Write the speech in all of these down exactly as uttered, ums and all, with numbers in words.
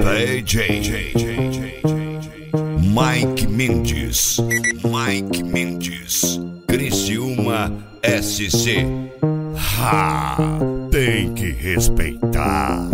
D J Mike Mendes, Mike Mendes, Criciúma S C. Ha, tem que respeitar.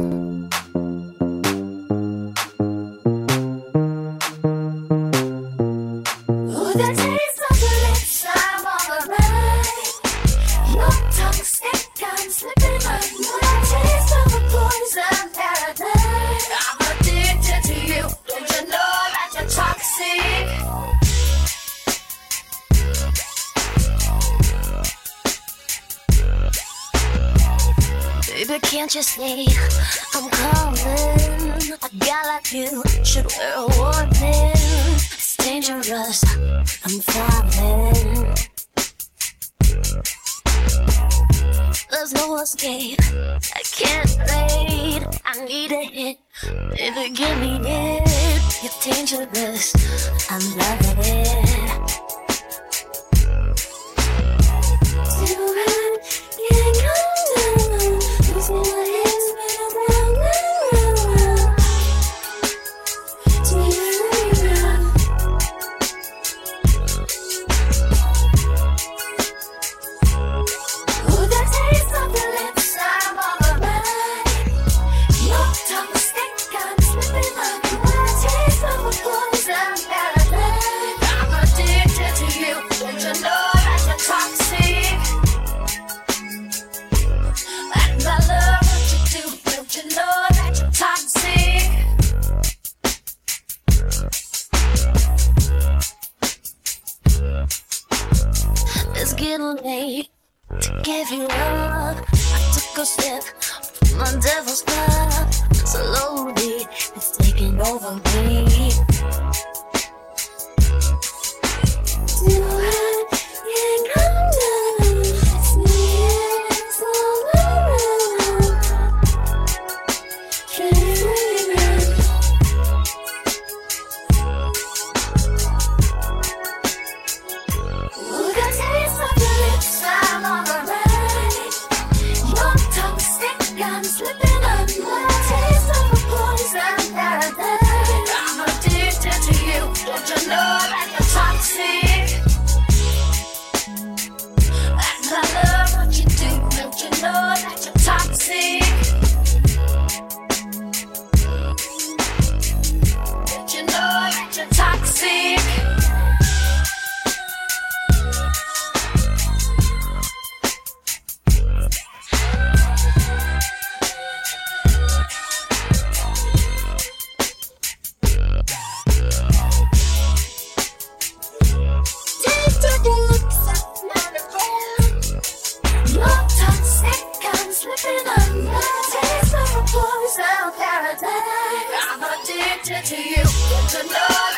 Baby, can't you see I'm calling? A guy like you should wear a warning. It's dangerous, I'm falling. There's no escape, I can't wait. I need a hit, baby, give me it. You're dangerous, I'm loving it. It's getting late to give you up. I took a step from my devil's club. Slowly, it's taking over me. Do I can't come down? It's me and it's all around. Can you feel it? Ooh, the taste of your lips, I'm on the ride. Your tongue stick, I'm slipping on the taste of a poison paradise. I'm addicted to you, don't you know that you're toxic? And I love what you do, don't you know that you're toxic? Don't you know that you're toxic? I'm addicted to you, to know